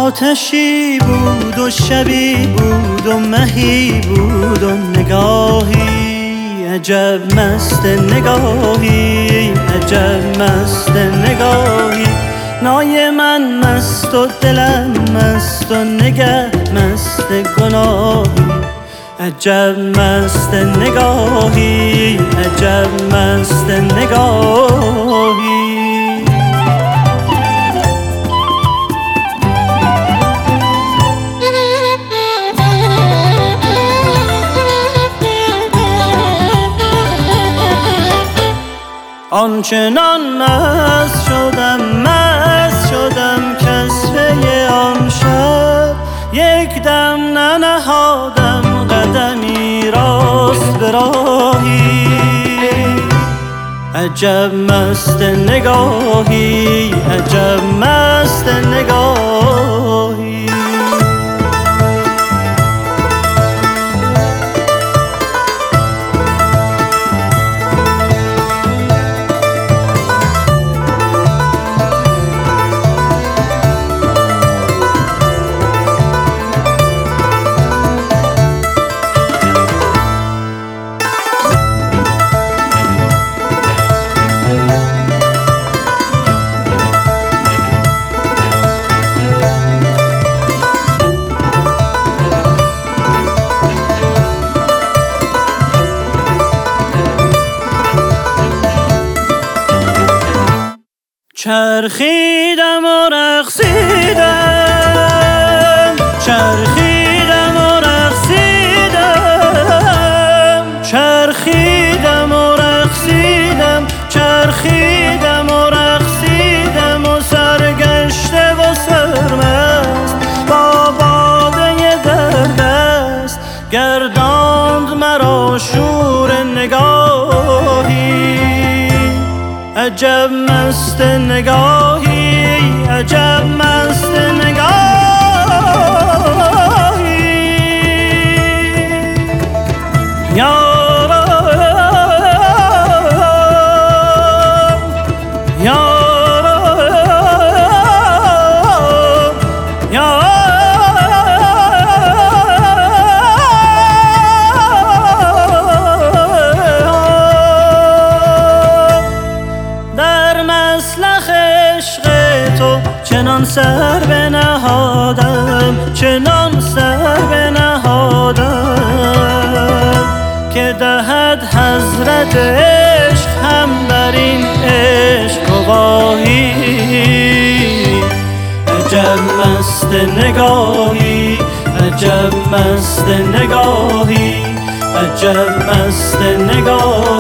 آتشی بود و شبی بود و مهی بود و نگاهی، عجب مست نگاهی، عجب مست نگاهی. نای من مست و دلم مست و نگه مست گناهی، عجب مست نگاهی، عجب مست نگاهی. آنچنان مست شدم کسوه آن شب، یک دم ننهادم قدمی راست به راهی، عجب مست نگاهی، عجب مست نگاهی. چرخیدم و رقصیدم، چرخیدم و رقصیدم، چرخیدم و رقصیدم، چرخیدم و رقصیدم و سرگشته و سرمست با باده در دست، گرداند مرا شور نگاهی، عجب مست نگاهی، عجب مست نگاهی. یارم یارم یارم چنان سر بنهادم، چنان سر بنهادم که دهد حضرت عشق هم بر این عشق گواهی، عجب مست نگاهی، عجب مست نگاهی، عجب مست نگاهی.